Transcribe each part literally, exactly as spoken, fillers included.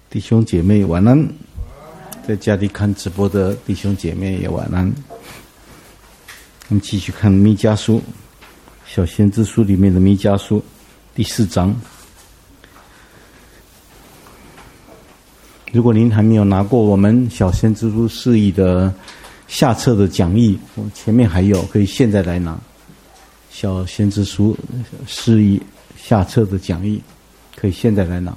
弟兄姐妹晚安，在家里看直播的弟兄姐妹也晚安。我们继续看弥迦书，小先知书里面的弥迦书第四章。如果您还没有拿过我们小先知书释义的下册的讲义，我前面还有，可以现在来拿。小先知书释义下册的讲义，可以现在来拿。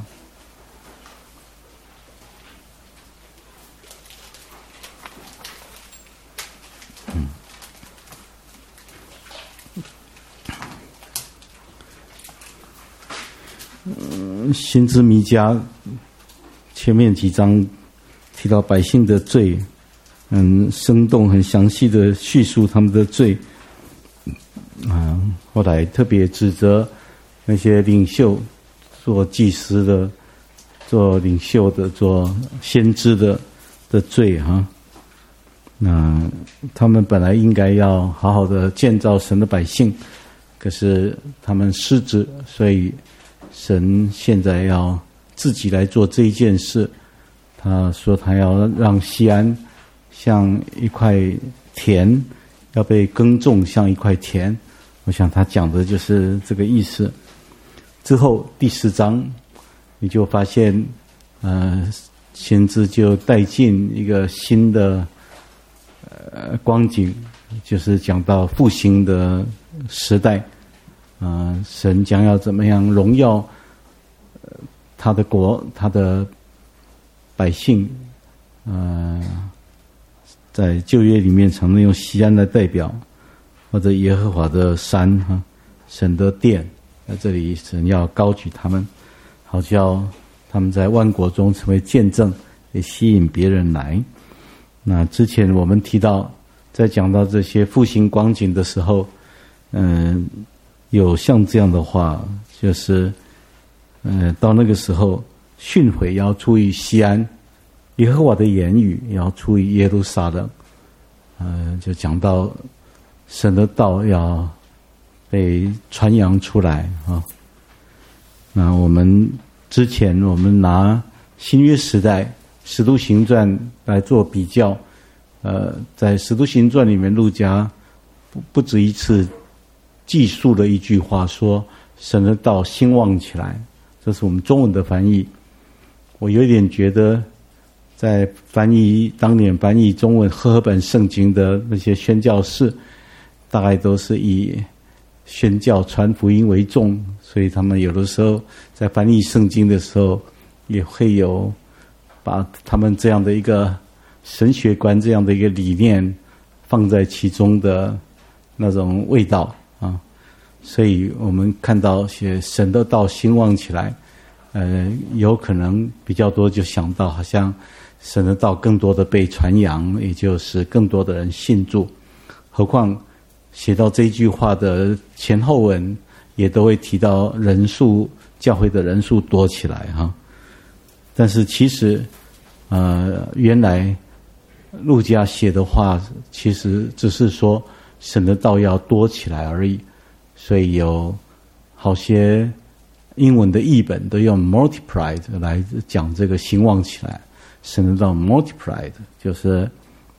嗯，先知弥迦前面几章提到百姓的罪，嗯，生动很详细的叙述他们的罪。啊，后来特别指责那些领袖，做祭司的、做领袖的、做先知的的罪哈。那他们本来应该要好好的建造神的百姓，可是他们失职，所以神现在要自己来做这一件事。他说他要让西安像一块田，要被耕种像一块田。我想他讲的就是这个意思。之后第四章你就发现呃，先知就带进一个新的呃光景，就是讲到复兴的时代。呃，神将要怎么样荣耀、呃、他的国、他的百姓。呃，在旧约里面常常用西安来代表，或者耶和华的山哈，神的殿，在这里神要高举他们，好叫他们在万国中成为见证，也吸引别人来。那之前我们提到，在讲到这些复兴光景的时候，嗯、呃，有像这样的话，就是，呃，到那个时候，训诲要出于西安，耶和华的言语也要出于耶路撒冷。呃，就讲到神的道要被传扬出来啊。那我们之前我们拿新约时代使徒行传来做比较，呃，在使徒行传里面，路加不不止一次记述了一句话，说神的道兴旺起来，这是我们中文的翻译。我有点觉得，在翻译当年翻译中文和合本圣经的那些宣教士，大概都是以宣教传福音为重，所以他们有的时候在翻译圣经的时候，也会有把他们这样的一个神学观、这样的一个理念放在其中的那种味道啊。所以我们看到写神的道兴旺起来，呃，有可能比较多就想到好像神的道更多的被传扬，也就是更多的人信主。何况写到这句话的前后文也都会提到人数，教会的人数多起来哈。但是其实呃，原来路加写的话其实只是说神的道要多起来而已，所以有好些英文的译本都用 multiplied 来讲这个兴旺起来。神的道 multiplied 就是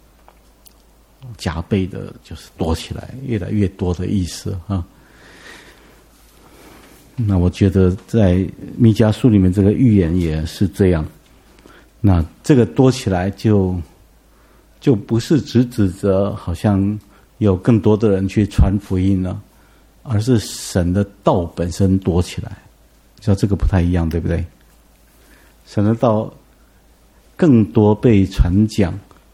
加倍的，就是多起来，越来越多的意思啊。那我觉得在弥迦书里面这个预言也是这样。那这个多起来就就不是只指责好像有更多的人去传福音了，而是神的道本身多起来。像这个不太一样，对不对？神的道更多被传讲，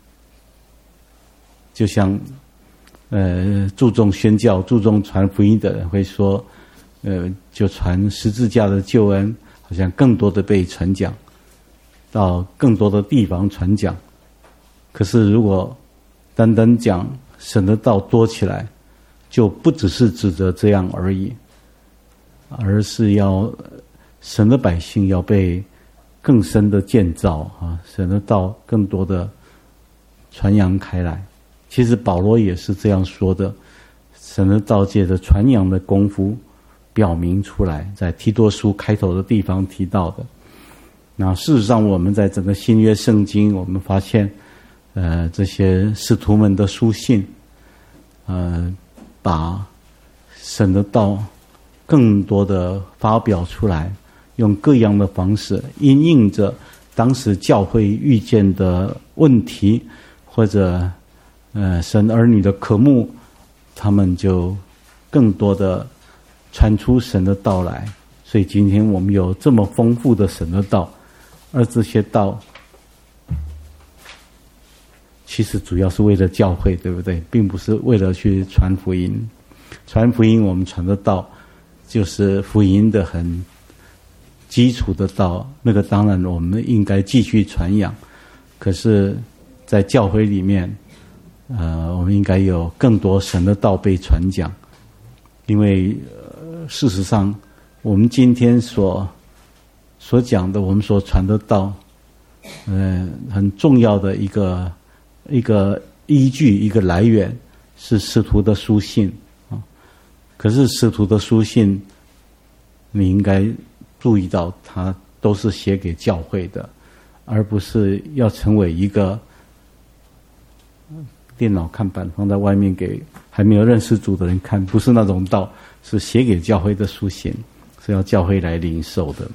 就像呃注重宣教、注重传福音的人会说，呃，就传十字架的救恩，好像更多的被传讲，到更多的地方传讲。可是如果单单讲神的道多起来，就不只是指责这样而已，而是要神的百姓要被更深的建造啊，神的道更多的传扬开来。其实保罗也是这样说的，神的道界的传扬的功夫表明出来，在提多书开头的地方提到的。 那事实上，我们在整个新约圣经，我们发现，呃，这些使徒们的书信，呃，把神的道更多的发表出来，用各样的方式，因应着当时教会遇见的问题，或者呃神儿女的渴慕，他们就更多的传出神的道来。所以今天我们有这么丰富的神的道。而这些道，其实主要是为了教会，对不对？并不是为了去传福音。传福音，我们传的道，就是福音的很基础的道。那个当然我们应该继续传扬。可是，在教会里面，呃，我们应该有更多神的道被传讲。因为、呃、事实上，我们今天所所讲的，我们所传的道，呃，很重要的一个一个依据、一个来源是使徒的书信啊。可是使徒的书信，你应该注意到，它都是写给教会的，而不是要成为一个电脑看板放在外面给还没有认识主的人看，不是那种道，是写给教会的书信，是要教会来领受的。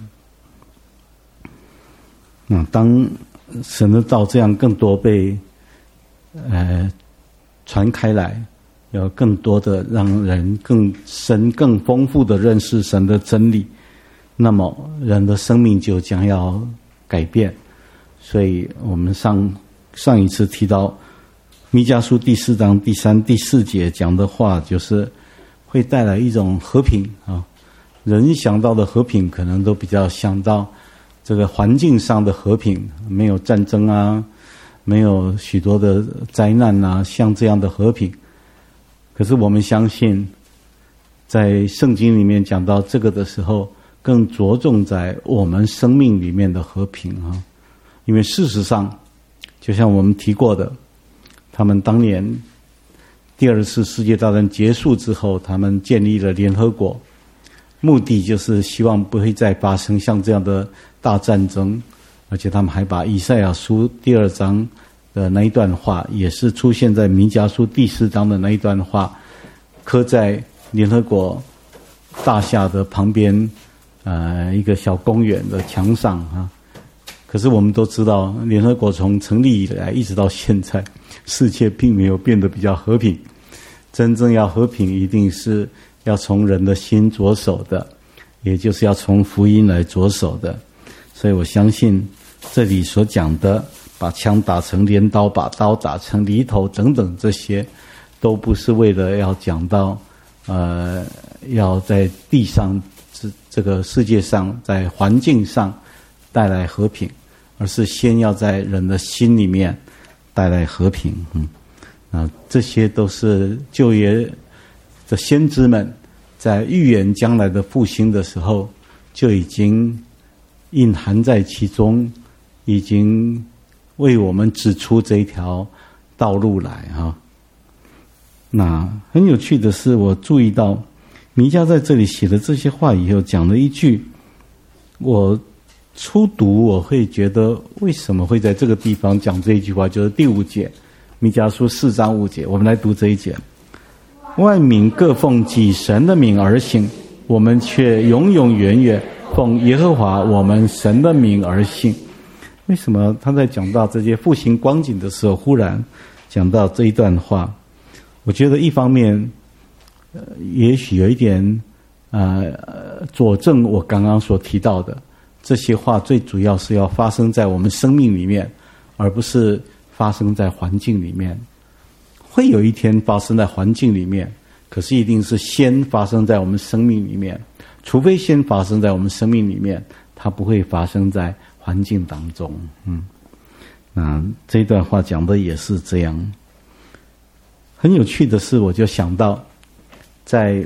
嗯，当神的道这样更多被呃传开来，要更多的让人更深、更丰富的认识神的真理，那么人的生命就将要改变。所以我们上上一次提到弥迦书第四章第三、第四节讲的话，就是会带来一种和平啊。人想到的和平，可能都比较想到这个环境上的和平，没有战争啊，没有许多的灾难啊，像这样的和平。可是我们相信，在圣经里面讲到这个的时候，更着重在我们生命里面的和平啊。因为事实上，就像我们提过的，他们当年第二次世界大战结束之后，他们建立了联合国，目的就是希望不会再发生像这样的大战争。而且他们还把以赛亚书第二章的那一段话，也是出现在弥迦书第四章的那一段话，刻在联合国大厦的旁边，呃，一个小公园的墙上啊。可是我们都知道，联合国从成立以来一直到现在，世界并没有变得比较和平。真正要和平，一定是要从人的心着手的，也就是要从福音来着手的。所以我相信这里所讲的，把枪打成镰刀，把刀打成犁头等等，这些都不是为了要讲到呃，要在地上这这个世界上，在环境上带来和平，而是先要在人的心里面带来和平。嗯，啊，这些都是旧约的先知们在预言将来的复兴的时候就已经隐含在其中，已经为我们指出这一条道路来哈。那很有趣的是，我注意到弥迦在这里写了这些话以后，讲了一句，我初读我会觉得为什么会在这个地方讲这一句话，就是第五节，弥迦书四章五节，我们来读这一节。万民各奉己神的名而行，我们却永永远远奉耶和华我们神的名而行。为什么他在讲到这些复兴光景的时候，忽然讲到这一段话？我觉得一方面，呃，也许有一点呃佐证我刚刚所提到的，这些话最主要是要发生在我们生命里面，而不是发生在环境里面。会有一天发生在环境里面，可是一定是先发生在我们生命里面。除非先发生在我们生命里面，它不会发生在环境当中。嗯，那这段话讲的也是这样。很有趣的是，我就想到在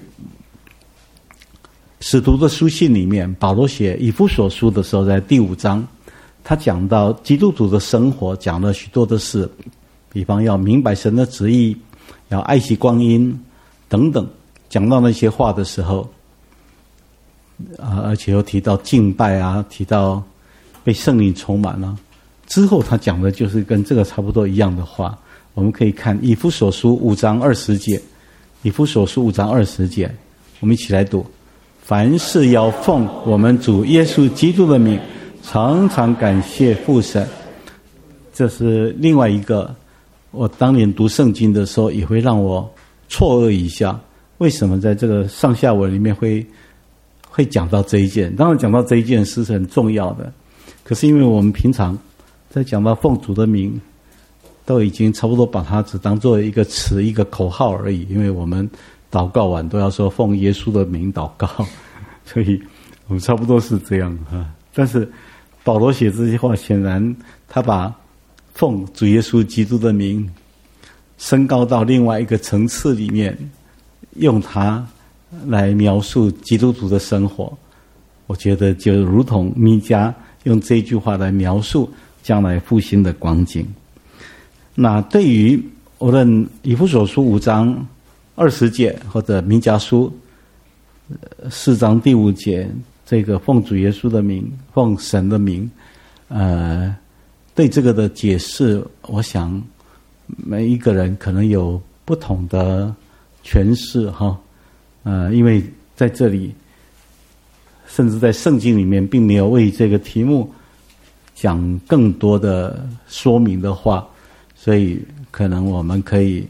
使徒的书信里面，保罗写以弗所书的时候，在第五章，他讲到基督徒的生活，讲了许多的事，比方要明白神的旨意，要爱惜光阴等等。讲到那些话的时候，啊，而且又提到敬拜啊，提到被圣灵充满了。之后他讲的就是跟这个差不多一样的话。我们可以看以弗所书五章二十节，以弗所书五章二十节，我们一起来读：凡事要奉我们主耶稣基督的名，常常感谢父神。这是另外一个，我当年读圣经的时候也会让我错愕一下，为什么在这个上下文里面会会讲到这一件？当然讲到这一件事是很重要的，可是因为我们平常在讲到奉主的名，都已经差不多把它只当做一个词、一个口号而已。因为我们祷告完都要说奉耶稣的名祷告，所以我们差不多是这样啊。但是保罗写这些话，显然他把奉主耶稣基督的名升高到另外一个层次里面，用它来描述基督徒的生活。我觉得就如同弥迦用这句话来描述将来复兴的光景。那对于无论以弗所书五章二十节或者弥迦书四章第五节，这个奉主耶稣的名，奉神的名，呃，对这个的解释，我想每一个人可能有不同的诠释哈。呃，因为在这里，甚至在圣经里面，并没有为这个题目讲更多的说明的话。所以可能我们可以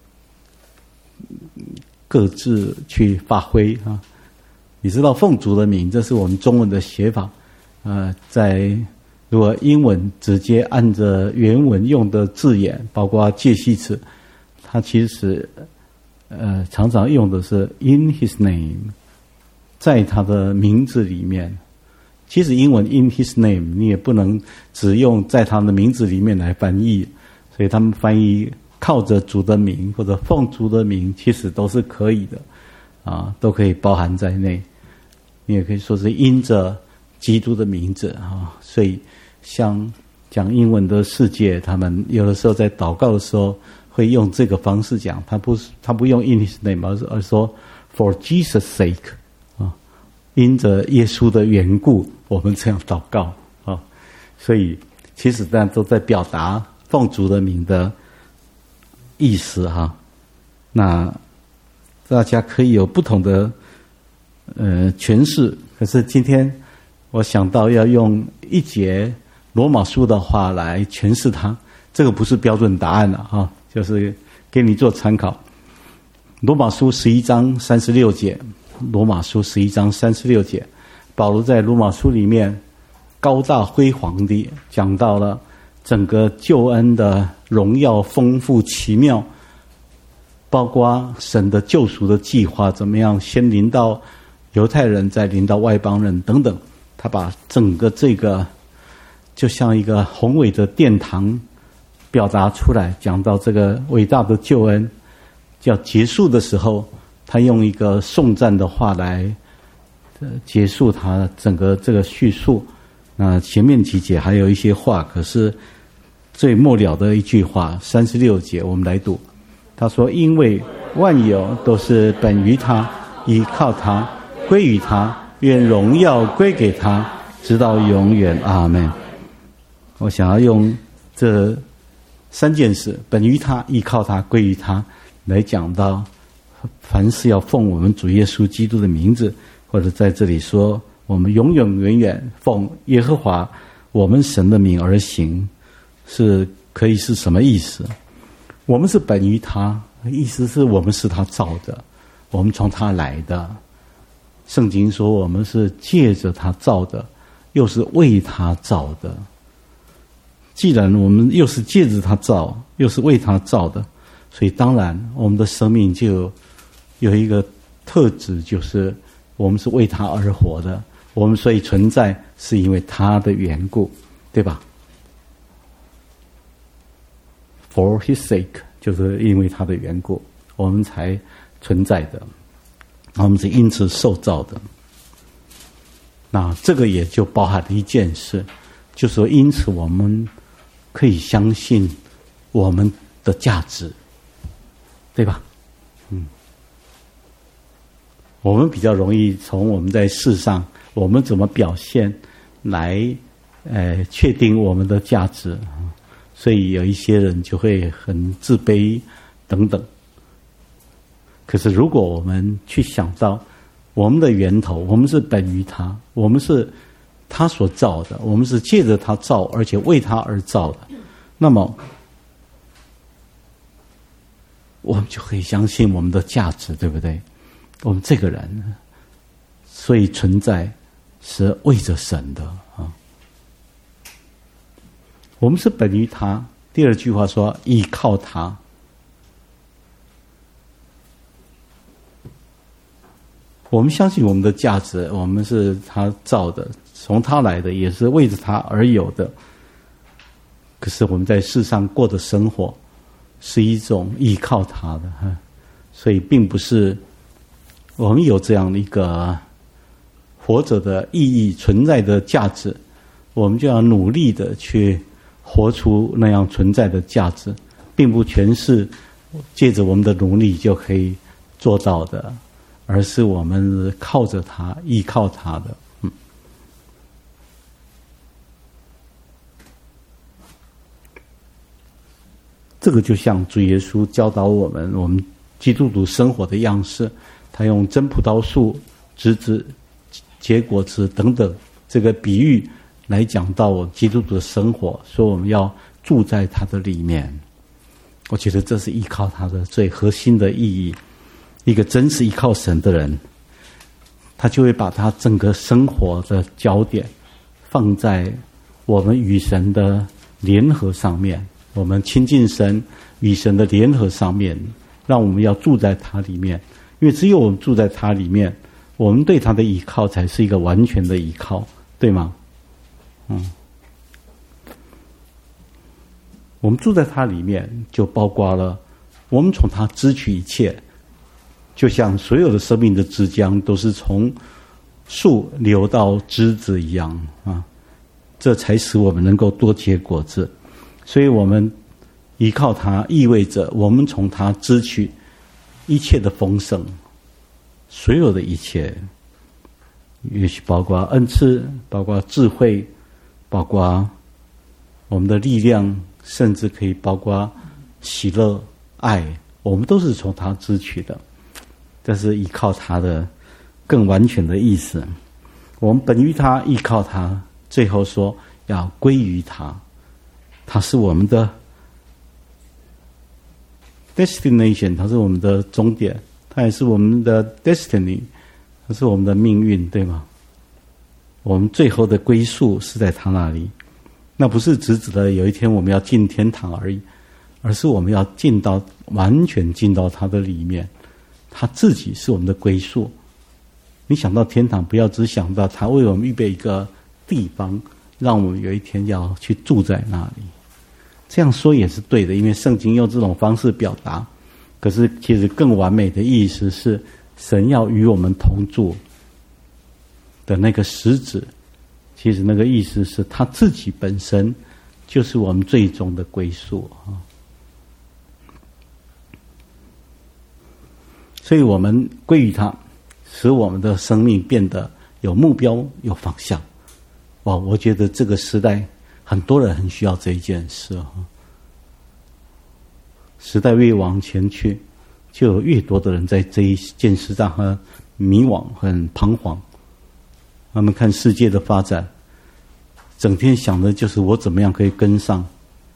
各自去发挥啊。你知道奉主的名，这是我们中文的写法。呃，在如果英文直接按着原文用的字眼，包括介系词，它其实呃常常用的是 in his name， 在他的名字里面。其实英文 in his name 你也不能只用在他的名字里面来翻译。所以他们翻译靠着主的名或者奉主的名，其实都是可以的啊，都可以包含在内。你也可以说是因着基督的名字啊。所以像讲英文的世界，他们有的时候在祷告的时候会用这个方式讲，他不他不用 in his name， 而是而是说 for Jesus' sake 啊，因着耶稣的缘故，我们这样祷告啊。所以其实大家都在表达奉主的名的意思哈。那大家可以有不同的呃诠释，可是今天我想到要用一节罗马书的话来诠释它，这个不是标准答案了哈，就是给你做参考。罗马书十一章三十六节，罗马书十一章三十六节，保罗在罗马书里面高大辉煌地讲到了整个救恩的荣耀、丰富、奇妙，包括神的救赎的计划怎么样，先临到犹太人，再临到外邦人等等。他把整个这个就像一个宏伟的殿堂表达出来，讲到这个伟大的救恩要结束的时候，他用一个颂赞的话来结束他整个这个叙述。那前面几节还有一些话，可是最末了的一句话三十六节我们来读，他说因为万有都是本于他，依靠他，归于他，愿荣耀归给他，直到永远，阿们。我想要用这三件事，本于他，依靠他，归于他，来讲到凡事要奉我们主耶稣基督的名字，或者在这里说我们永永远远奉耶和华我们神的名而行，是可以是什么意思？我们是本于他，意思是我们是他造的，我们从他来的。圣经说我们是借着他造的，又是为他造的。既然我们又是借着他造，又是为他造的，所以当然我们的生命就有一个特质，就是我们是为他而活的。我们所以存在是因为他的缘故，对吧？ For his sake， 就是因为他的缘故我们才存在的，我们是因此受造的。那这个也就包含了一件事，就是说因此我们可以相信我们的价值，对吧？嗯，我们比较容易从我们在世上我们怎么表现来呃确定我们的价值，所以有一些人就会很自卑等等。可是如果我们去想到我们的源头，我们是本于他，我们是他所造的，我们是借着他造，而且为他而造的，那么我们就可以相信我们的价值，对不对？我们这个人所以存在是为着神的啊。我们是本于他，第二句话说依靠他。我们相信我们的价值，我们是他造的，从他来的，也是为着他而有的。可是我们在世上过的生活是一种依靠他的，所以并不是我们有这样的一个活着的意义、存在的价值，我们就要努力的去活出那样存在的价值，并不全是借着我们的努力就可以做到的，而是我们靠着他、依靠他的。嗯，这个就像主耶稣教导我们，我们基督徒生活的样式，他用真葡萄树、枝子结果子等等这个比喻来讲到我基督徒的生活，说我们要住在他的里面。我觉得这是依靠他的最核心的意义。一个真是依靠神的人，他就会把他整个生活的焦点放在我们与神的联合上面，我们亲近神与神的联合上面，让我们要住在他里面。因为只有我们住在他里面，我们对他的依靠才是一个完全的依靠，对吗？嗯，我们住在他里面，就包括了我们从他支取一切，就像所有的生命的枝浆都是从树流到枝子一样啊，这才使我们能够多结果子。所以我们依靠他，意味着我们从他支取一切的丰盛，所有的一切，也许包括恩赐，包括智慧，包括我们的力量，甚至可以包括喜乐、爱，我们都是从他支取的。这是依靠他的更完全的意思。我们本于他，依靠他，最后说要归于他，他是我们的 destination， 他是我们的终点，他也是我们的 destiny， 他是我们的命运，对吗？我们最后的归宿是在他那里，那不是只指的有一天我们要进天堂而已，而是我们要进到完全进到他的里面，他自己是我们的归宿。你想到天堂，不要只想到他为我们预备一个地方，让我们有一天要去住在那里。这样说也是对的，因为圣经用这种方式表达。可是其实更完美的意思是，神要与我们同住的那个实质，其实那个意思是他自己本身就是我们最终的归宿啊。所以我们归于他，使我们的生命变得有目标、有方向。哇，我觉得这个时代很多人很需要这一件事啊。时代越往前去，就有越多的人在这一件事上很迷惘、很彷徨。他们看世界的发展，整天想的就是我怎么样可以跟上。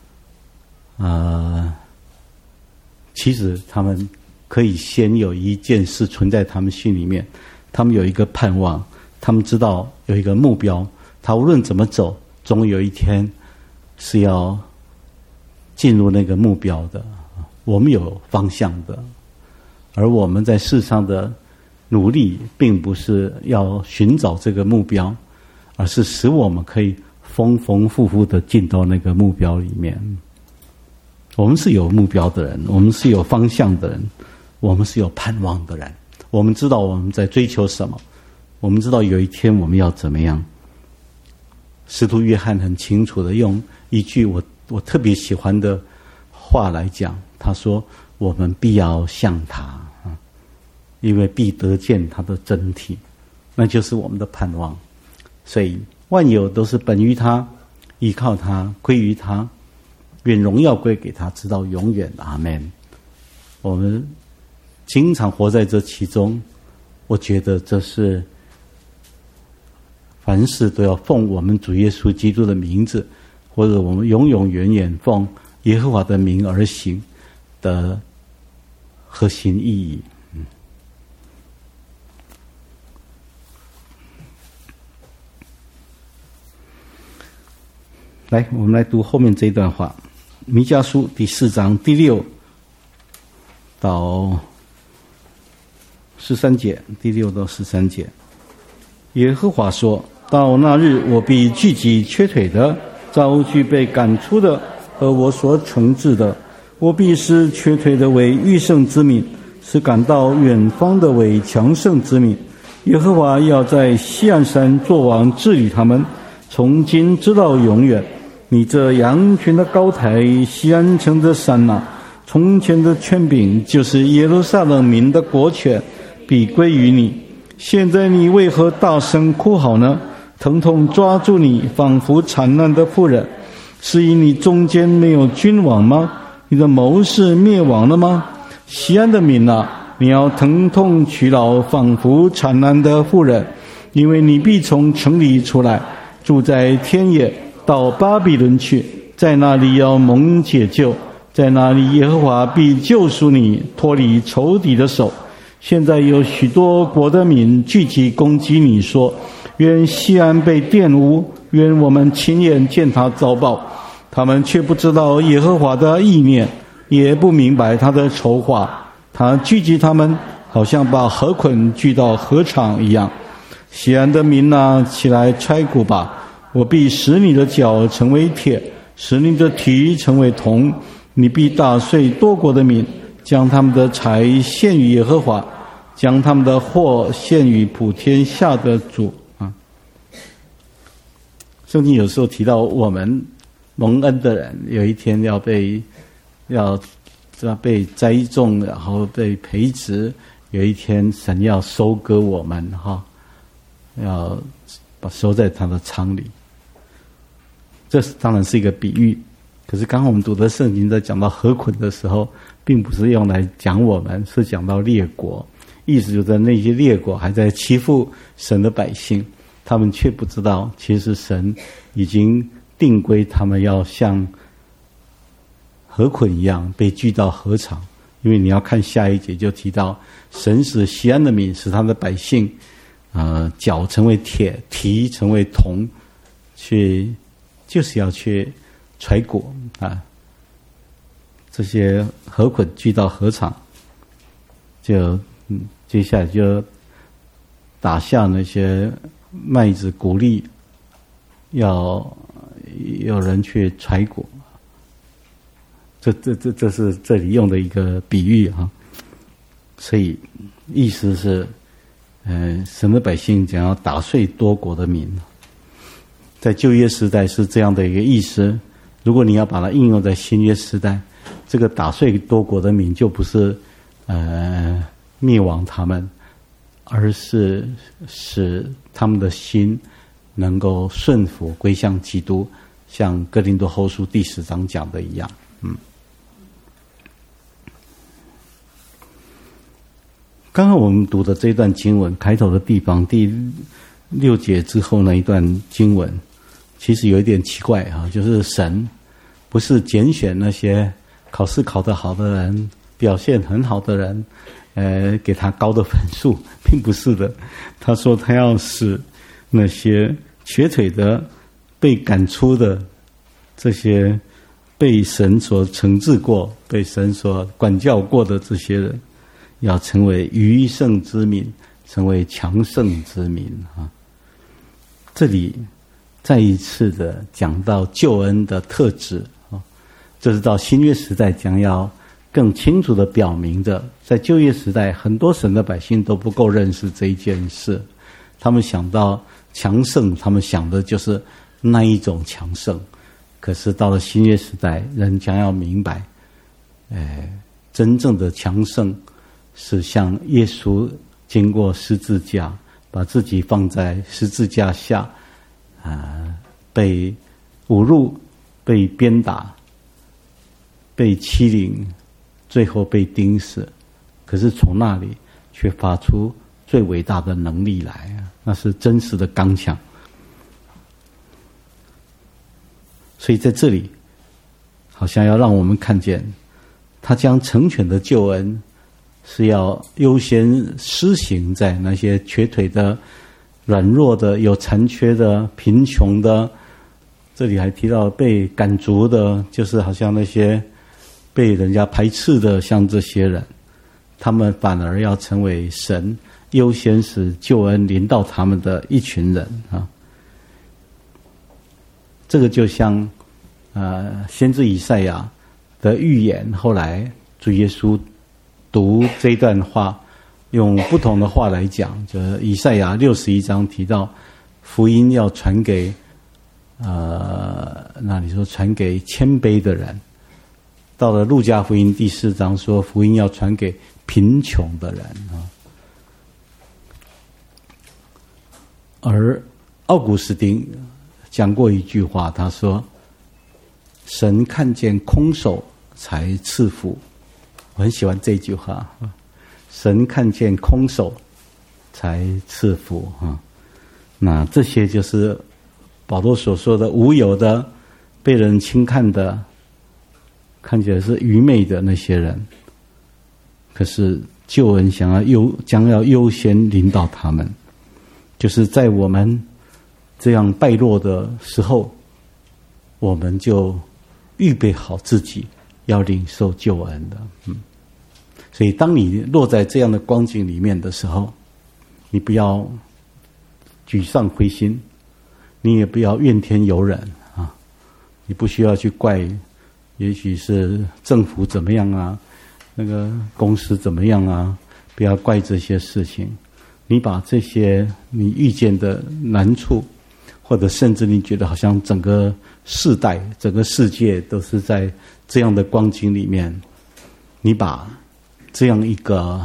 呃，其实他们可以先有一件事存在他们心里面，他们有一个盼望，他们知道有一个目标，他无论怎么走，总有一天是要进入那个目标的。我们有方向的，而我们在世上的努力并不是要寻找这个目标，而是使我们可以丰丰富富的进到那个目标里面。我们是有目标的人，我们是有方向的人，我们是有盼望的人，我们知道我们在追求什么，我们知道有一天我们要怎么样。使徒约翰很清楚的用一句我我特别喜欢的话来讲，他说我们必要像他，因为必得见他的真体，那就是我们的盼望。所以万有都是本于他， 依靠他，归于他，愿荣耀归给他，直到永远。阿们。我们经常活在这其中，我觉得这是凡事都要奉我们主耶稣基督的名字，或者我们永永远远奉耶和华的名而行的核心意义。嗯，来，我们来读后面这一段话，弥迦书第四章第六到十三节，第六到十三节。耶和华说：到那日，我必聚集瘸腿的，招聚被赶出的和我所惩治的。我必使瘸腿的为余剩之民，使赶到远方的为强盛之民。耶和华要在锡安山作王治理他们，从今直到永远。你这羊群的高台，锡安城的山哪，从前的权柄，就是耶路撒冷民的国权，必归于你。现在你为何大声哭嚎呢？疼痛抓住你，仿佛惨难的妇人。是因你中间没有君王吗？你的谋士灭亡了吗？锡安的民啊，你要疼痛屈劳，仿佛惨难的妇人，因为你必从城里出来，住在天野，到巴比伦去，在那里要蒙解救，在那里耶和华必救赎你，脱离仇敌的手。现在有许多国的民聚集攻击你，说：愿锡安被玷污，愿我们亲眼见他遭报。他们却不知道耶和华的意念，也不明白他的筹划。他聚集他们，好像把河捆聚到河场一样。锡安的民啊，起来揣鼓吧！我必使你的脚成为铁，使你的蹄成为铜。你必打碎多国的民，将他们的财献于耶和华，将他们的货献于普天下的主。啊，圣经有时候提到我们蒙恩的人，有一天要被要要被栽种，然后被培植，有一天神要收割我们，哈，要把收在他的仓里。这当然是一个比喻，可是刚刚我们读的圣经在讲到河捆的时候，并不是用来讲我们，是讲到列国，意思就是那些列国还在欺负神的百姓，他们却不知道，其实神已经定规他们要像河捆一样被聚到河场。因为你要看下一节就提到，神使锡安的民，使他的百姓呃，脚成为铁，蹄成为铜，去就是要去揣果啊，这些河捆聚到河场，就嗯，接下来就打下那些麦子谷粒，要有人去揣果。这这这这是这里用的一个比喻啊，所以意思是，呃，神的百姓将要打碎多国的民。在旧约时代是这样的一个意思，如果你要把它应用在新约时代，这个打碎多国的民就不是呃灭亡他们，而是使他们的心能够顺服归向基督，像哥林多后书第十章讲的一样。嗯，刚刚我们读的这段经文开头的地方，第六节之后那一段经文，其实有一点奇怪啊，就是神不是拣选那些考试考得好的人，表现很好的人，呃，给他高的分数，并不是的。他说他要使那些瘸腿的、被赶出的这些被神所惩治过、被神所管教过的这些人，要成为余剩之民，成为强盛之民啊！这里再一次的讲到救恩的特质啊，这是到新约时代将要更清楚的表明的。在旧约时代，很多神的百姓都不够认识这一件事，他们想到强盛，他们想的就是那一种强盛。可是到了新约时代，人将要明白，哎，真正的强盛是像耶稣经过十字架，把自己放在十字架下，啊、呃，被侮辱、被鞭打、被欺凌，最后被钉死。可是从那里却发出最伟大的能力来，那是真实的刚强。所以在这里，好像要让我们看见，他将成全的救恩是要优先施行在那些瘸腿的、软弱的、有残缺的、贫穷的。这里还提到被赶逐的，就是好像那些被人家排斥的，像这些人，他们反而要成为神优先使救恩临到他们的一群人啊。这个就像呃先知以赛亚的预言，后来主耶稣读这段话，用不同的话来讲，就是以赛亚六十一章提到福音要传给呃，那你说传给谦卑的人，到了路加福音第四章说福音要传给贫穷的人啊。而奥古斯丁讲过一句话，他说：“神看见空手才赐福。”我很喜欢这句话，神看见空手才赐福啊。那这些就是保罗所说的无有的、被人轻看的、看起来是愚昧的那些人，可是救恩想要优将要优先临到他们，就是在我们这样败落的时候，我们就预备好自己要领受救恩的。嗯，所以当你落在这样的光景里面的时候，你不要沮丧灰心，你也不要怨天尤人啊！你不需要去怪，也许是政府怎么样啊，那个公司怎么样啊，不要怪这些事情。你把这些你遇见的难处，或者甚至你觉得好像整个世代、整个世界都是在这样的光景里面，你把这样一个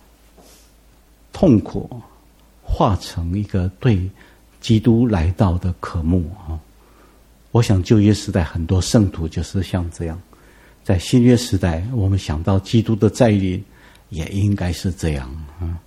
痛苦化成一个对基督来到的渴慕啊！我想旧约时代很多圣徒就是像这样，在新约时代，我们想到基督的再临，也应该是这样啊。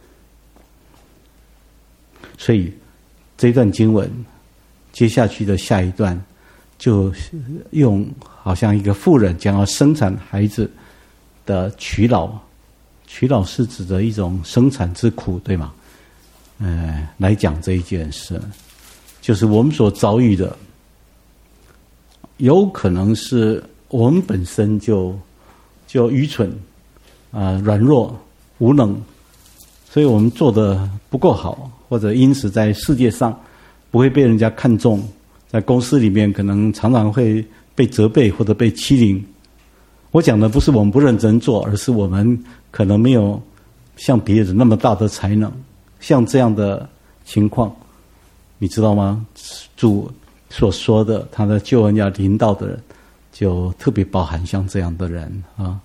所以这段经文接下去的下一段，就用好像一个妇人将要生产孩子的娶老，娶老是指的一种生产之苦，对吗？呃，来讲这一件事，就是我们所遭遇的，有可能是我们本身就就愚蠢啊、呃、软弱无能，所以我们做得不够好，或者因此在世界上不会被人家看重，在公司里面可能常常会被责备或者被欺凌。我讲的不是我们不认真做，而是我们可能没有像别人那么大的才能。像这样的情况，你知道吗？主所说的他的救恩要临到的人，就特别包含像这样的人啊。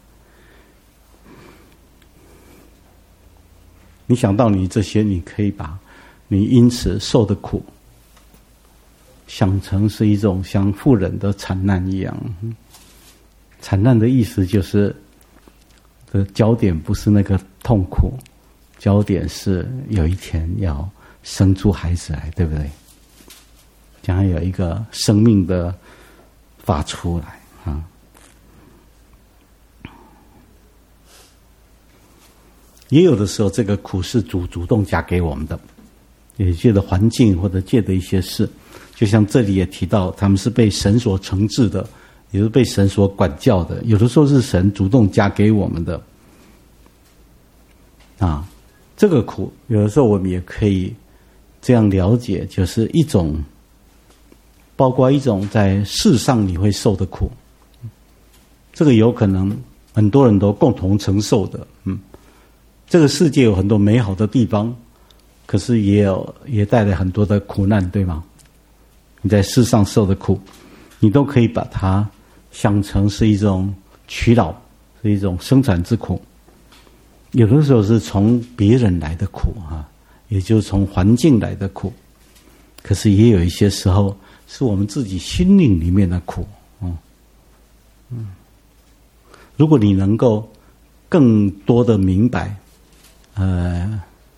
你想到你这些，你可以把你因此受的苦想成是一种像妇人的惨难一样。惨难的意思就是的焦点不是那个痛苦，焦点是有一天要生出孩子来，对不对？将来有一个生命的发出来啊。也有的时候，这个苦是主主动加给我们的，也借着环境或者借的一些事，就像这里也提到，他们是被神所惩治的，也是被神所管教的。有的时候是神主动加给我们的啊。这个苦，有的时候我们也可以这样了解，就是一种，包括一种在世上你会受的苦，这个有可能很多人都共同承受的。嗯，这个世界有很多美好的地方，可是也有也带来很多的苦难，对吗？你在世上受的苦，你都可以把它想成是一种取劳，是一种生产之苦。有的时候是从别人来的苦啊，也就是从环境来的苦。可是也有一些时候是我们自己心灵里面的苦。嗯嗯，如果你能够更多的明白，呃，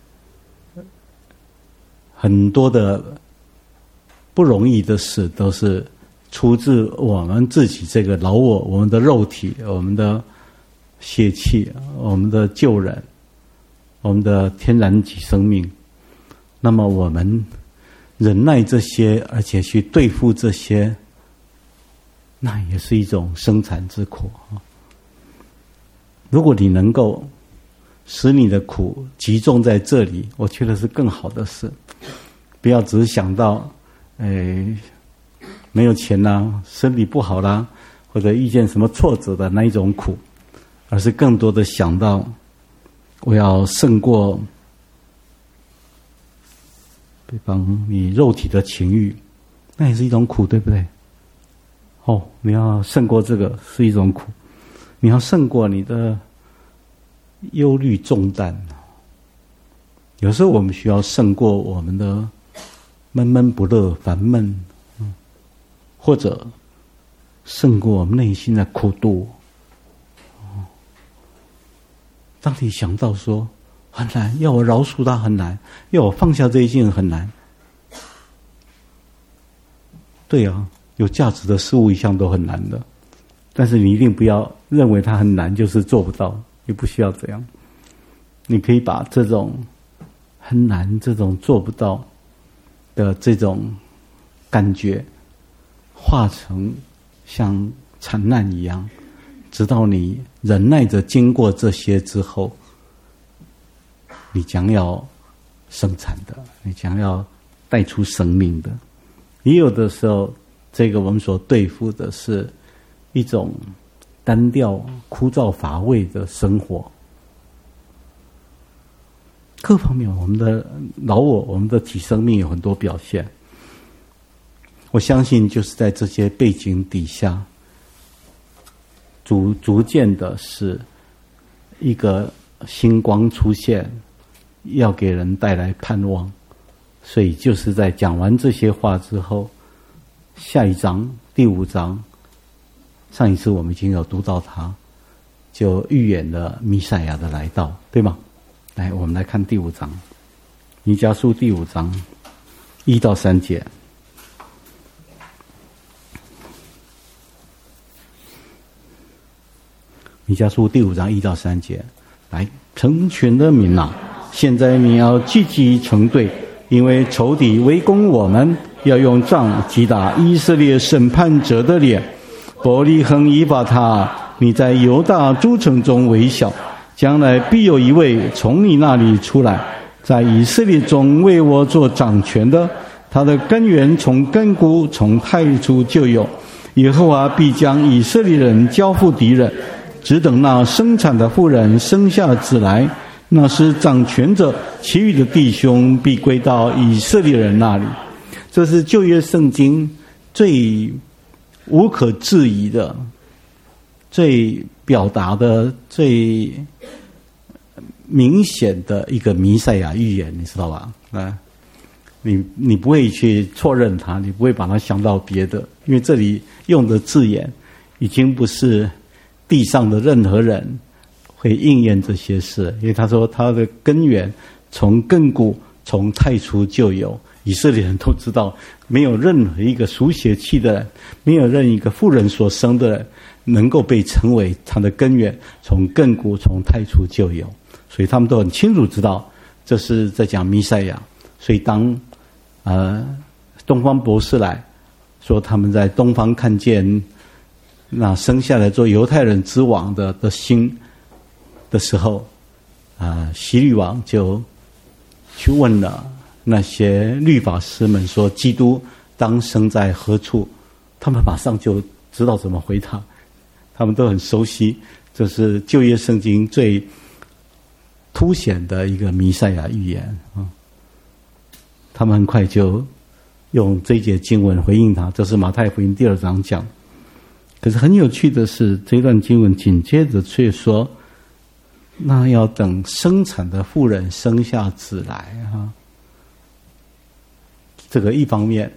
很多的不容易的事都是出自我们自己这个老我，我们的肉体，我们的血气，我们的旧人，我们的天然己生命。那么我们忍耐这些，而且去对付这些，那也是一种生产之苦。如果你能够使你的苦集中在这里，我觉得是更好的事。不要只是想到，哎，没有钱啦，身体不好啦，或者遇见什么挫折的那一种苦，而是更多的想到，我要胜过，比方你肉体的情欲，那也是一种苦，对不对？哦，你要胜过这个是一种苦，你要胜过你的忧虑重担。有时候我们需要胜过我们的闷闷不乐、烦闷，或者胜过我们内心的苦毒。当你想到说很难，要我饶恕他很难，要我放下这一件很难。对啊，有价值的事物一向都很难的，但是你一定不要认为它很难就是做不到，你不需要这样。你可以把这种很难、这种做不到的这种感觉化成像惨难一样，直到你忍耐着经过这些之后，你将要生产的，你将要带出生命的。也有的时候，这个我们所对付的是一种单调、枯燥、乏味的生活。各方面，我们的老我、我们的体生命有很多表现。我相信，就是在这些背景底下，逐逐渐的是一个星光出现，要给人带来盼望。所以就是在讲完这些话之后，下一章第五章，上一次我们已经有读到它，就预言了弥赛亚的来到，对吗？来，我们来看第五章，弥迦书第五章一到三节。弥迦书第五章一到三节，来，成全的民啊，现在你要积极成对，因为仇敌围攻我们，要用杖击打以色列审判者的脸。伯利恒以法他，你在犹大诸城中微小，将来必有一位从你那里出来，在以色列中为我做掌权的，他的根源从亘古从太初就有。耶和华必将以色列人交付敌人，只等那生产的妇人生下子来，那是掌权者，其余的弟兄必归到以色列人那里。这是旧约圣经最无可置疑的、最表达的、最明显的一个弥赛亚预言，你知道吧？啊，你你不会去错认它，你不会把它想到别的，因为这里用的字眼已经不是地上的任何人会应验这些事，因为他说他的根源从亘古从太初就有。以色列人都知道，没有任何一个属血气的人，没有任何一个妇人所生的人能够被称为他的根源从亘古从太初就有，所以他们都很清楚知道这是在讲弥赛亚。所以当呃东方博士来说他们在东方看见那生下来做犹太人之王的的星的时候，啊、呃，希律王就去问了那些律法师们说，基督当生在何处？他们马上就知道怎么回答，他们都很熟悉，这是旧约圣经最凸显的一个弥赛亚预言啊。他们很快就用这一节经文回应他，这是马太福音第二章讲。可是很有趣的是，这段经文紧接着却说，那要等生产的妇人生下子来啊。这个一方面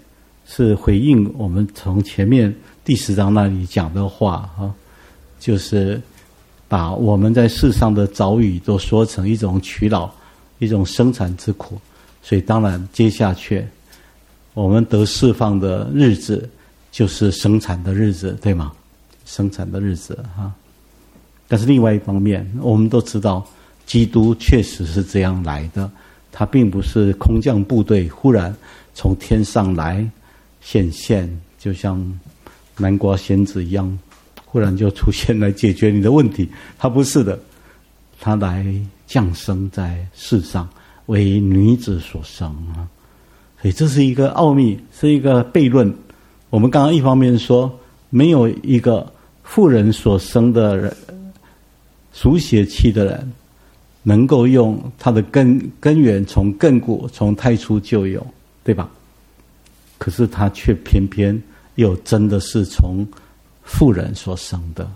是回应我们从前面第十章那里讲的话啊，就是把我们在世上的遭遇都说成一种取劳，一种生产之苦。所以当然接下去我们得释放的日子就是生产的日子，对吗？生产的日子哈。但是另外一方面，我们都知道基督确实是这样来的，他并不是空降部队忽然从天上来显现，就像南瓜仙子一样忽然就出现来解决你的问题。他不是的，他来降生在世上，为女子所生啊。所以这是一个奥秘，是一个悖论。我们刚刚一方面说没有一个妇人所生的人，属血气的人能够用他的根根源从亘古从太初就有，对吧？可是他却偏偏又真的是从妇人所生的。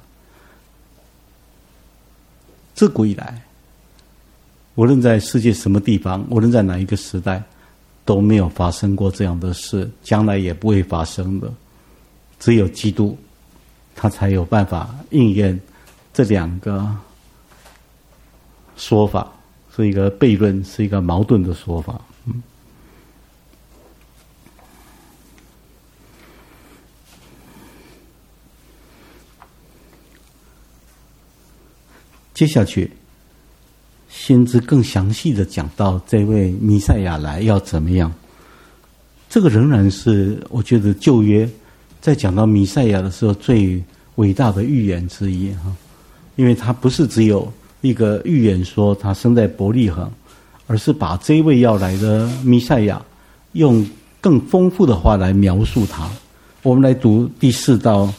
自古以来，无论在世界什么地方，无论在哪一个时代，都没有发生过这样的事，将来也不会发生的。只有基督，他才有办法应验这两个说法，是一个悖论，是一个矛盾的说法。嗯，接下去先知更详细的讲到这位弥赛亚来要怎么样。这个仍然是我觉得旧约在讲到弥赛亚的时候最伟大的预言之一哈，因为他不是只有一个预言说他生在伯利恒，而是把这位要来的弥赛亚用更丰富的话来描述他。我们来读第四到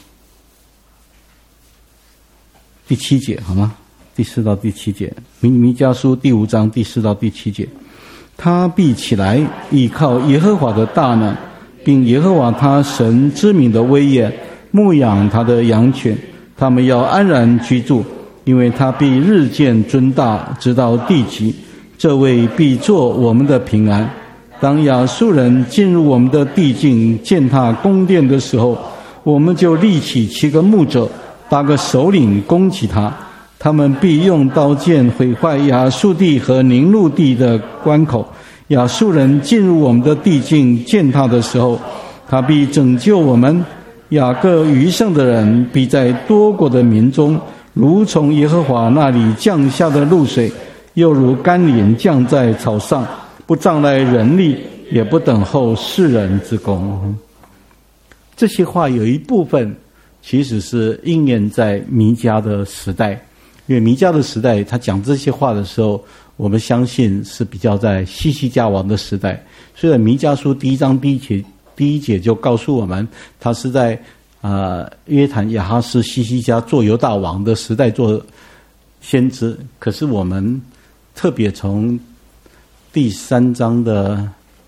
第七节好吗？第四到第七节，弥弥迦书第五章第四到第七节。他必起来，依靠耶和华的大能，并耶和华他神之名的威严，牧养他的羊群，他们要安然居住，因为他必日渐尊大，直到地极。这位必作我们的平安。当亚述人进入我们的地境，践踏宫殿的时候，我们就立起七个牧者，八个首领攻击他。他们必用刀剑毁坏亚述地和宁录地的关口。亚述人进入我们的地境践踏的时候，他必拯救我们。雅各余剩的人必在多国的民中，如从耶和华那里降下的露水，又如甘霖降在草上，不障碍人力，也不等候世人之功。这些话有一部分其实是应验在弥迦的时代，因为弥迦的时代他讲这些话的时候，我们相信是比较在西西家王的时代。虽然弥迦书第一章第一节第一节就告诉我们他是在呃约坦亚哈斯西西家做犹大王的时代做先知，可是我们特别从第三章的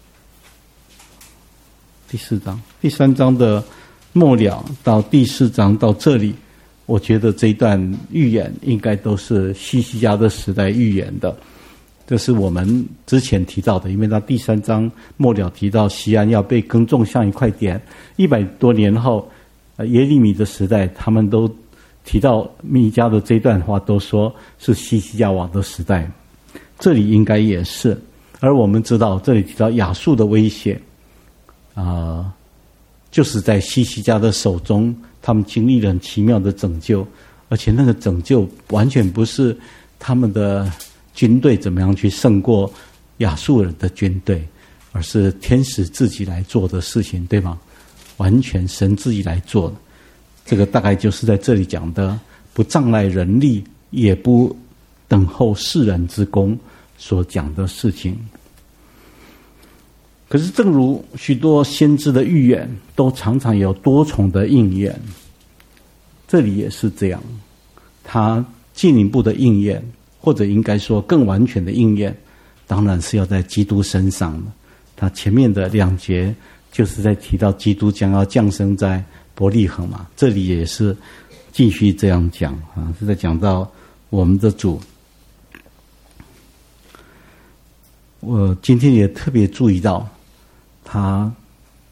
第四章第三章的末了到第四章到这里，我觉得这一段预言应该都是西西家的时代预言的。这是我们之前提到的，因为他第三章末了提到西安要被耕种像一块田，一百多年后耶利米的时代，他们都提到弥迦的这段话，都说是西西家王的时代，这里应该也是。而我们知道这里提到亚述的威胁啊、呃，就是在西西家的手中，他们经历了很奇妙的拯救，而且那个拯救完全不是他们的军队怎么样去胜过亚述人的军队，而是天使自己来做的事情，对吗？完全神自己来做的。这个大概就是在这里讲的，不障碍人力，也不等候世人之功所讲的事情。可是正如许多先知的预言都常常有多重的应验，这里也是这样，它进一步的应验，或者应该说更完全的应验，当然是要在基督身上的。他前面的两节就是在提到基督将要降生在伯利恒嘛，这里也是继续这样讲啊，是在讲到我们的主。我今天也特别注意到，他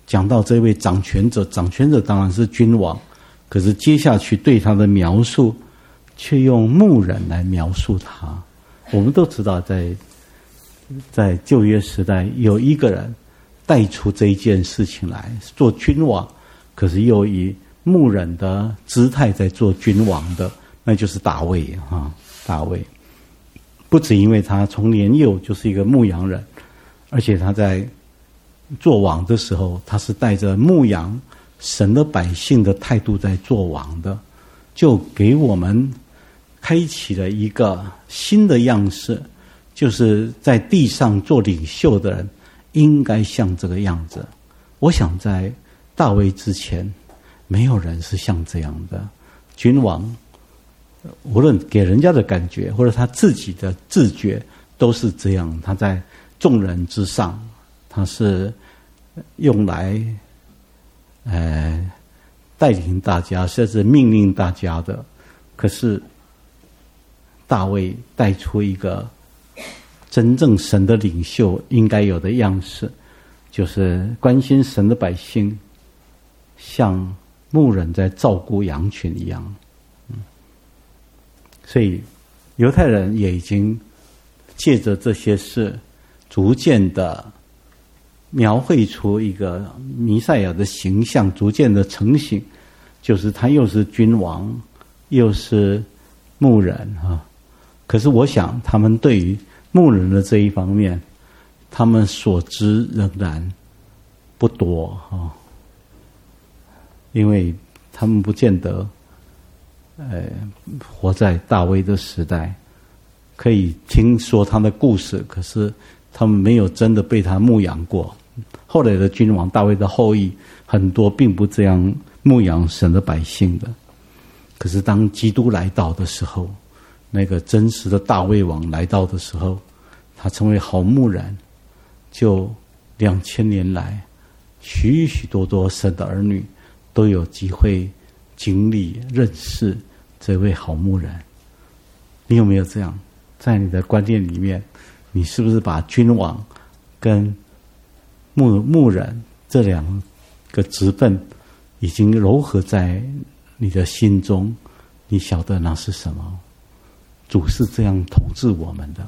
讲到这位掌权者，掌权者当然是君王，可是接下去对他的描述却用牧人来描述他。我们都知道在在旧约时代有一个人带出这一件事情来做君王，可是又以牧人的姿态在做君王的，那就是大卫啊。大卫不只因为他从年幼就是一个牧羊人，而且他在做王的时候，他是带着牧羊神的百姓的态度在做王的，就给我们开启了一个新的样式，就是在地上做领袖的人应该像这个样子。我想在大卫之前没有人是像这样的君王，无论给人家的感觉或者他自己的自觉都是这样。他在众人之上，他是用来呃带领大家甚至命令大家的。可是大卫带出一个真正神的领袖应该有的样式，就是关心神的百姓，像牧人在照顾羊群一样。嗯，所以犹太人也已经借着这些事，逐渐的描绘出一个弥赛亚的形象，逐渐的成型，就是他又是君王，又是牧人啊。可是我想，他们对于牧人的这一方面，他们所知仍然不多啊，因为他们不见得呃活在大卫的时代，可以听说他的故事，可是他们没有真的被他牧养过。后来的君王大卫的后裔很多并不这样牧养神的百姓的。可是当基督来到的时候，那个真实的大卫王来到的时候，他成为好牧人，就两千年来许许多多神的儿女都有机会经历认识这位好牧人。你有没有这样在你的观念里面，你是不是把君王跟牧牧人这两个职分已经糅合在你的心中？你晓得那是什么？主是这样统治我们的。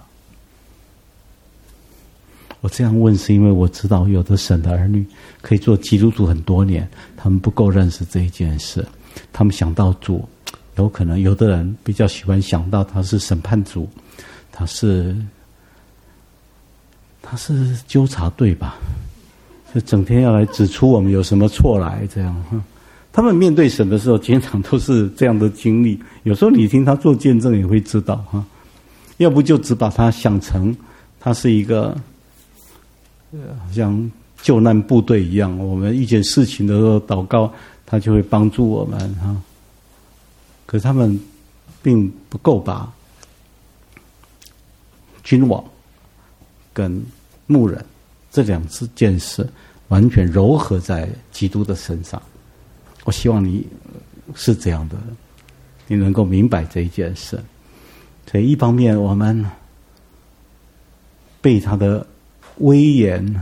我这样问是因为我知道有的神的儿女可以做基督徒很多年，他们不够认识这一件事。他们想到主，有可能有的人比较喜欢想到他是审判主，他是他是纠察队吧，就整天要来指出我们有什么错来这样。他们面对神的时候经常都是这样的经历，有时候你听他做见证也会知道哈。要不就只把他想成他是一个好像救难部队一样，我们遇见事情的时候祷告他就会帮助我们哈。可是他们并不够把君王跟牧人这两件事完全糅合在基督的身上。我希望你是这样的，你能够明白这一件事。所以一方面我们被他的威严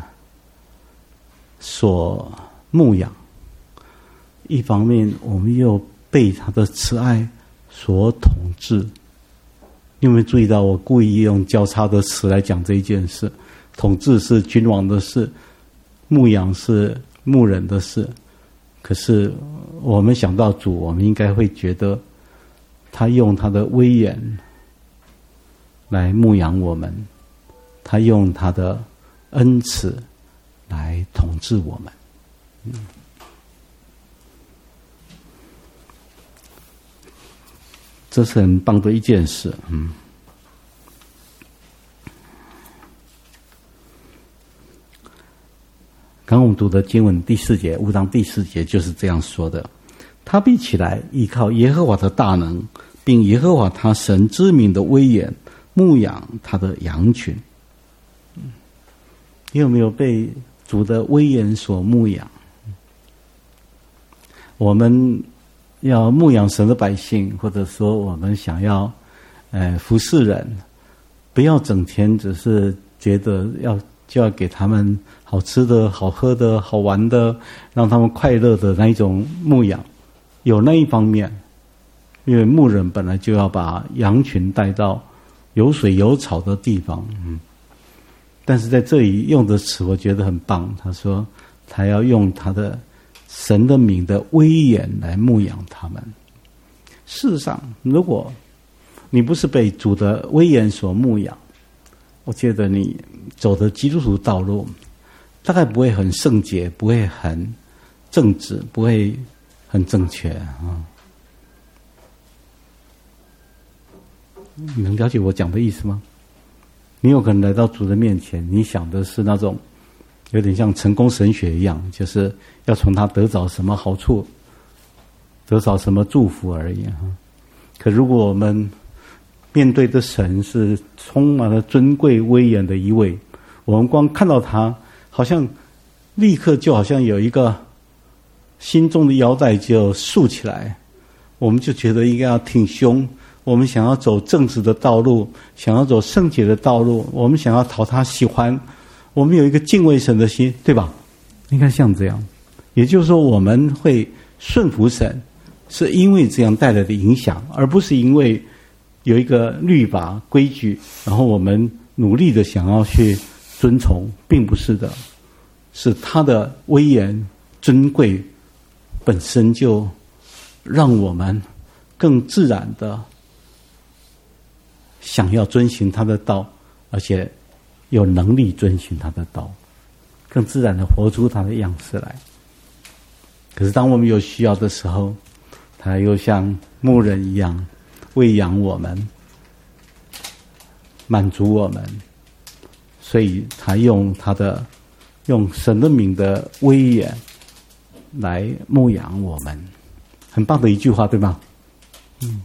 所牧养，一方面我们又被他的慈爱所统治。你有没有注意到我故意用交叉的词来讲这一件事？统治是君王的事，牧养是牧人的事。可是我们想到主，我们应该会觉得他用他的威严来牧养我们，他用他的恩慈来统治我们。嗯，这是很棒的一件事。嗯，刚我们读的经文第四节，五章第四节就是这样说的：他必起来依靠耶和华的大能，并耶和华他神之名的威严，牧养他的羊群。嗯，你有没有被主的威严所牧养？我们要牧养神的百姓，或者说我们想要呃服侍人，不要整天只是觉得要就要给他们好吃的、好喝的、好玩的，让他们快乐的那一种牧养，有那一方面。因为牧人本来就要把羊群带到有水有草的地方，嗯，但是在这里用的词我觉得很棒，他说他要用他的神的名的威严来牧养他们。事实上，如果你不是被主的威严所牧养，我觉得你走的基督徒道路大概不会很圣洁，不会很正直，不会很正确啊。你能了解我讲的意思吗？你有可能来到主的面前，你想的是那种有点像成功神学一样，就是要从他得着什么好处，得着什么祝福而已哈。可如果我们面对的神是充满了尊贵威严的一位，我们光看到他，好像立刻就好像有一个心中的腰带就竖起来，我们就觉得应该要挺胸，我们想要走正直的道路，想要走圣洁的道路，我们想要讨他喜欢，我们有一个敬畏神的心，对吧？应该像这样。也就是说，我们会顺服神，是因为这样带来的影响，而不是因为有一个律法规矩，然后我们努力的想要去遵从，并不是的，是他的威严尊贵本身就让我们更自然的想要遵循他的道，而且有能力遵循他的道，更自然的活出他的样式来。可是当我们有需要的时候，他又像牧人一样喂养我们，满足我们，所以他用他的用神的名的威严来牧养我们。很棒的一句话，对吗？嗯。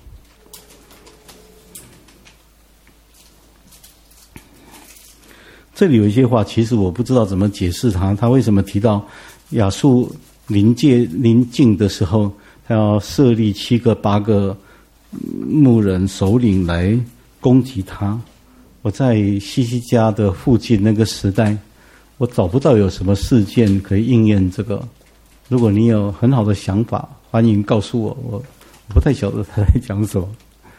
这里有一些话，其实我不知道怎么解释它。他为什么提到亚述临界临近的时候，他要设立七个八个牧人首领来攻击他？我在西西家的附近那个时代，我找不到有什么事件可以应验这个。如果你有很好的想法，欢迎告诉我，我我不太晓得他在讲什么。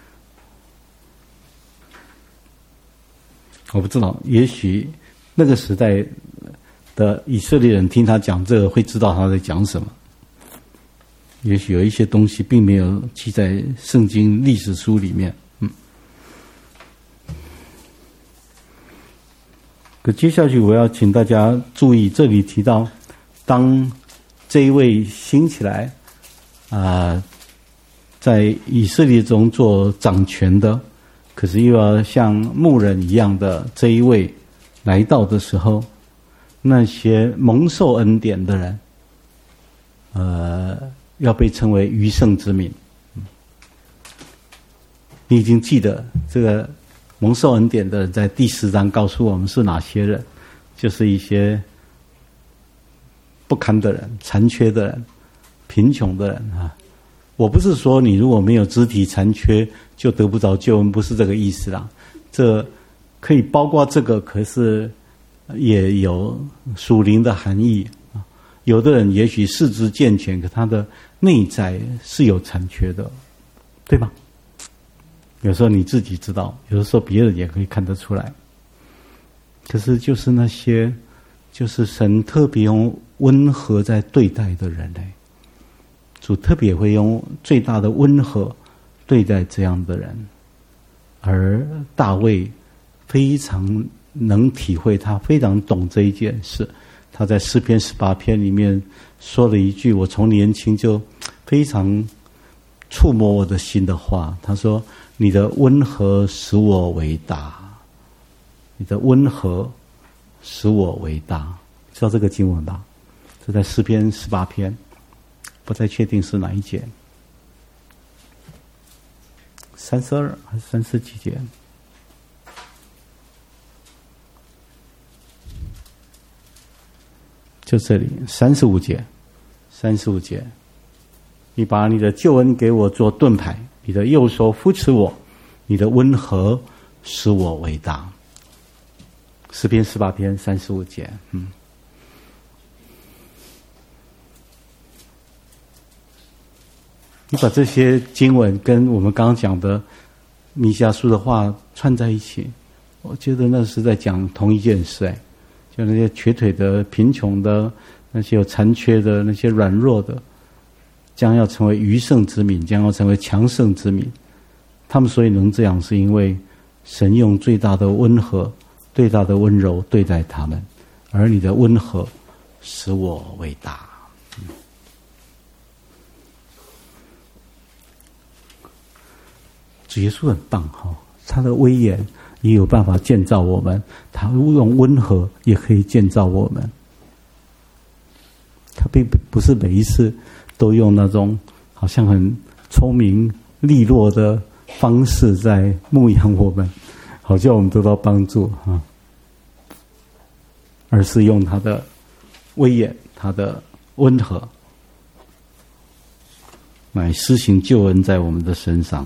我不知道，也许那个时代的以色列人听他讲这个会知道他在讲什么。也许有一些东西并没有记在圣经历史书里面。嗯。可接下去我要请大家注意，这里提到，当这一位兴起来啊、呃，在以色列中做掌权的，可是又要像牧人一样的这一位来到的时候，那些蒙受恩典的人，呃，要被称为余圣之民。你已经记得这个蒙受恩典的人，在第十章告诉我们是哪些人，就是一些不堪的人、残缺的人、贫穷的人啊。我不是说你如果没有肢体残缺就得不着救恩，不是这个意思啦。这可以包括这个，可是也有属灵的含义啊。有的人也许四肢健全，可他的内在是有残缺的，对吧？有时候你自己知道，有的时候别人也可以看得出来。可是就是那些，就是神特别用温和在对待的人嘞。主特别会用最大的温和对待这样的人，而大卫非常能体会，他非常懂这一件事。他在诗篇十八篇里面说了一句我从年轻就非常触摸我的心的话，他说：你的温和使我为大，你的温和使我为大。知道这个经文吧？这在诗篇十八篇，不再确定是哪一节，三十二还是三十几节？就这里三十五节，三十五节。你把你的救恩给我做盾牌，你的右手扶持我，你的温和使我为大。 诗篇十八篇三十五节，嗯。你把这些经文跟我们刚刚讲的弥迦书的话串在一起，我觉得那是在讲同一件事。哎，就那些瘸腿的、贫穷的、那些有残缺的、那些软弱的，将要成为余剩之民，将要成为强盛之民。他们所以能这样，是因为神用最大的温和、最大的温柔对待他们，而你的温和使我伟大。嗯，主耶稣很棒哈，他的威严也有办法建造我们，他用温和也可以建造我们。他并不是每一次都用那种好像很聪明利落的方式在牧养我们，好叫我们得到帮助哈，而是用他的威严、他的温和来施行救恩在我们的身上。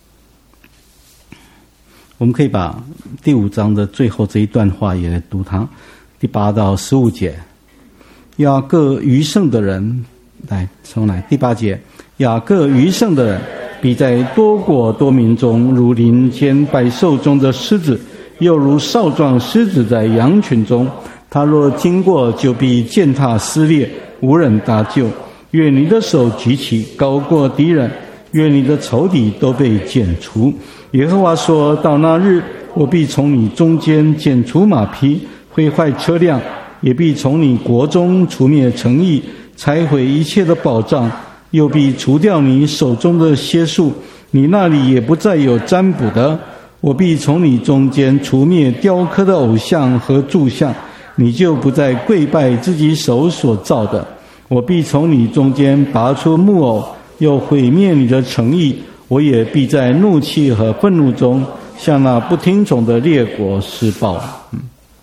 我们可以把第五章的最后这一段话也来读它，第八到十五节。雅各余剩的人，来重来第八节。雅各余剩的人，必在多国多民中，如林间百兽中的狮子，又如少壮狮子在羊群中。他若经过，就必践踏撕裂，无人搭救。愿你的手举起，高过敌人；愿你的仇敌都被剪除。耶和华说，到那日，我必从你中间剪除马匹，毁坏车辆，也必从你国中除灭城邑，拆毁一切的宝藏，又必除掉你手中的蝎数，你那里也不再有占卜的。我必从你中间除灭雕刻的偶像和柱像，你就不再跪拜自己手所造的。我必从你中间拔出木偶，又毁灭你的城邑。我也必在怒气和愤怒中，向那不听从的列国施报。嗯，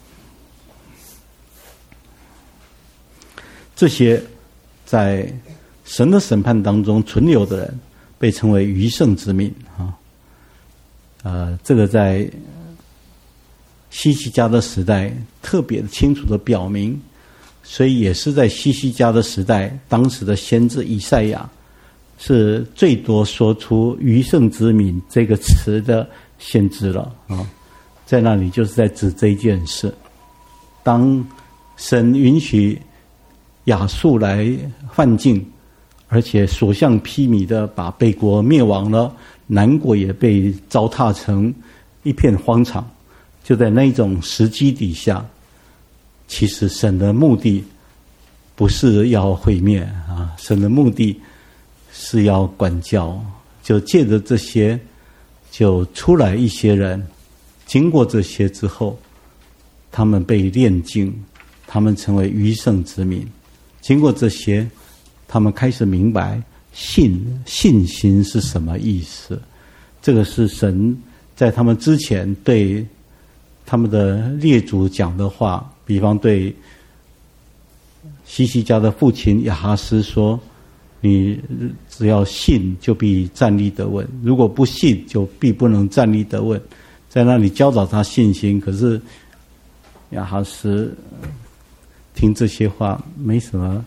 这些在神的审判当中存留的人，被称为余剩之民啊。呃，这个在希西家的时代特别清楚的表明，所以也是在希西家的时代，当时的先知以赛亚是最多说出余剩之民这个词的先知了啊，在那里就是在指这一件事。当神允许亚述来犯境，而且所向披靡的把北国灭亡了，南国也被糟蹋成一片荒场，就在那种时机底下，其实神的目的不是要毁灭啊，神的目的是要管教，就借着这些，就出来一些人，经过这些之后，他们被炼净，他们成为余剩之民。经过这些，他们开始明白信信心是什么意思。这个是神在他们之前对他们的列祖讲的话，比方对希西家的父亲亚哈斯说，你只要信就必站立得稳，如果不信就必不能站立得稳。在那里教导他信心，可是亚哈斯听这些话没什么，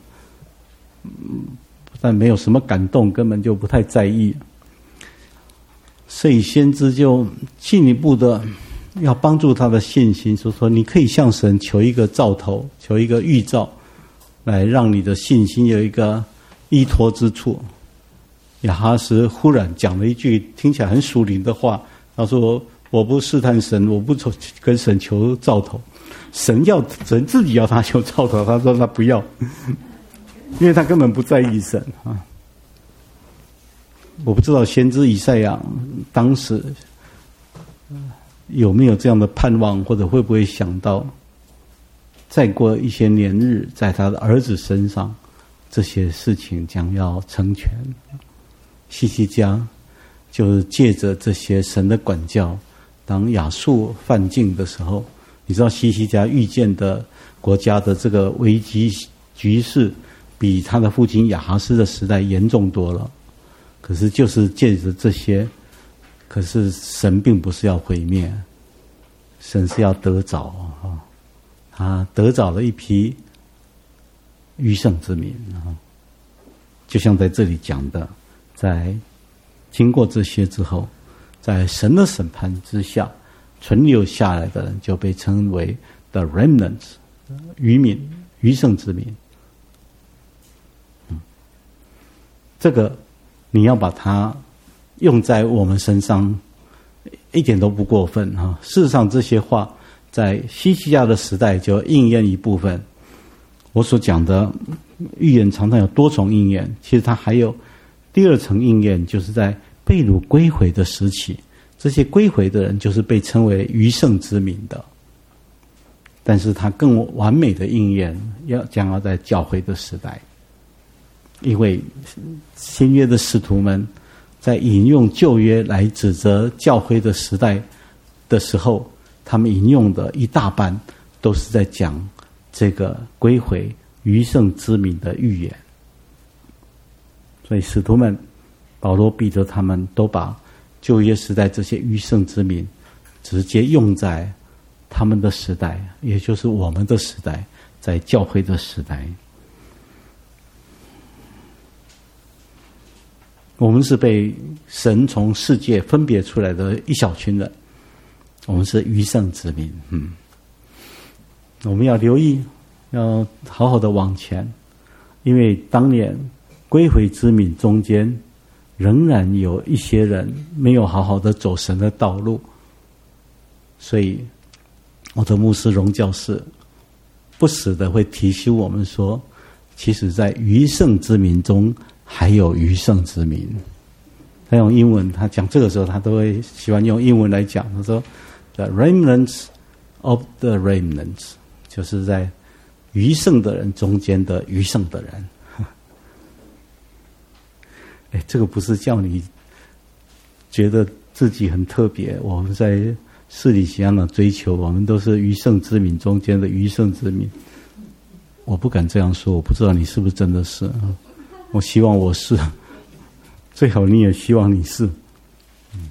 但没有什么感动，根本就不太在意。所以先知就进一步的要帮助他的信心，说说你可以向神求一个兆头，求一个预兆，来让你的信心有一个依托之处。亚哈斯忽然讲了一句听起来很属灵的话，他说，我不试探神，我不跟神求兆头，神要神自己要他求兆头，他说他不要，因为他根本不在意神啊。我不知道先知以赛亚当时有没有这样的盼望，或者会不会想到再过一些年日，在他的儿子身上这些事情将要成全。希西家就是借着这些神的管教，当亚述犯境的时候，你知道希西家遇见的国家的这个危机局势比他的父亲亚哈斯的时代严重多了。可是就是借着这些，可是神并不是要毁灭，神是要得着啊。 他得着了一批余剩之民啊，就像在这里讲的，在经过这些之后，在神的审判之下，存留下来的人就被称为 the remnants， 余民、余剩之民。嗯，这个你要把它用在我们身上，一点都不过分哈。事实上，这些话在希西家的时代就应验一部分。我所讲的预言常常有多重应验，其实它还有第二层应验，就是在被掳归回的时期，这些归回的人就是被称为余剩之民的。但是它更完美的应验要将要在教会的时代，因为新约的使徒们在引用旧约来指责教会的时代的时候，他们引用的一大半都是在讲这个归回余剩之民的预言。所以使徒们保罗、彼得他们都把旧约时代这些余剩之民直接用在他们的时代，也就是我们的时代，在教会的时代。我们是被神从世界分别出来的一小群人，我们是余剩之民。嗯，我们要留意，要好好的往前，因为当年归回之民中间仍然有一些人没有好好的走神的道路，所以我的牧师荣教士不时的会提醒我们说，其实在余剩之民中还有余剩之民。他用英文，他讲这个时候他都会喜欢用英文来讲，他说 The remnants of the remnants， 就是在余剩的人中间的余剩的人。哎，这个不是叫你觉得自己很特别，我们在世里行的追求，我们都是余剩之民中间的余剩之民。我不敢这样说，我不知道你是不是真的是，我希望我是，最好你也希望你是。嗯，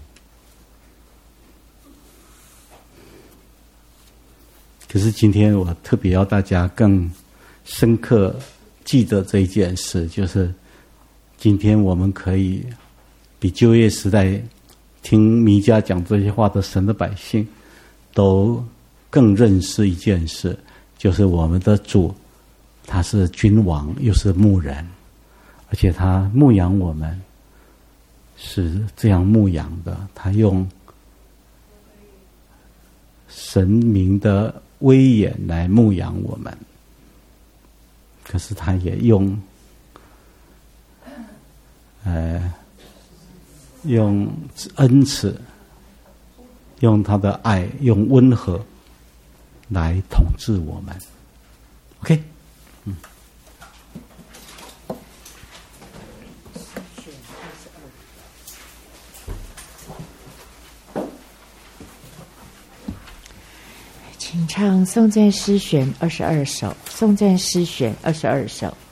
可是今天我特别要大家更深刻记得这一件事，就是今天我们可以比旧约时代听弥迦讲这些话的神的百姓都更认识一件事，就是我们的主他是君王又是牧人，而且他牧养我们是这样牧养的，他用神明的威严来牧养我们，可是他也用呃用恩慈，用他的爱，用温和来统治我们。 OK， 嗯。 请唱颂赞诗选二十二首，颂赞诗选二十二首。